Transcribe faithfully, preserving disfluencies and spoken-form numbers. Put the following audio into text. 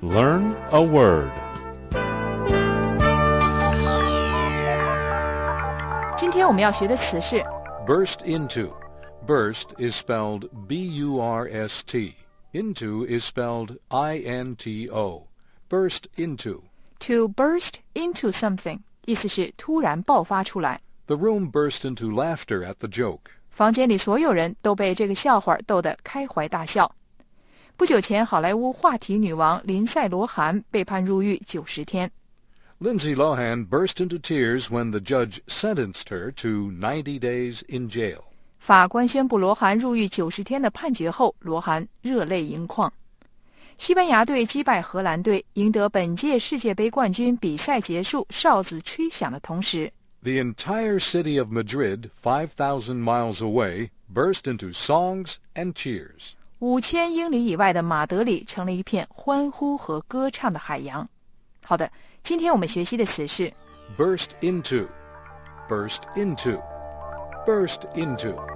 Learn a word. 今天我们要学的词是 burst into. Burst is spelled B U R S T. Into is spelled I N T O. Burst into. to burst into something, 意思是突然爆发出来。 The room burst into laughter at the joke. 房间里所有人都被这个笑话逗得开怀大笑。不久前，好莱坞话题女王林赛·罗韩被判入狱九十天。 Lindsay Lohan burst into tears when the judge sentenced her to ninety days in jail. 法官宣布罗韩入狱九十天的判决后，罗韩热泪盈眶。西班牙队击败荷兰队，赢得本届世界杯冠军。比赛结束，哨子吹响的同时， The entire city of Madrid, five thousand miles away, burst into songs and cheers. 五千英里以外的马德里成了一片欢呼和歌唱的海洋。好的，今天我们学习的词是 burst into, burst into, burst into.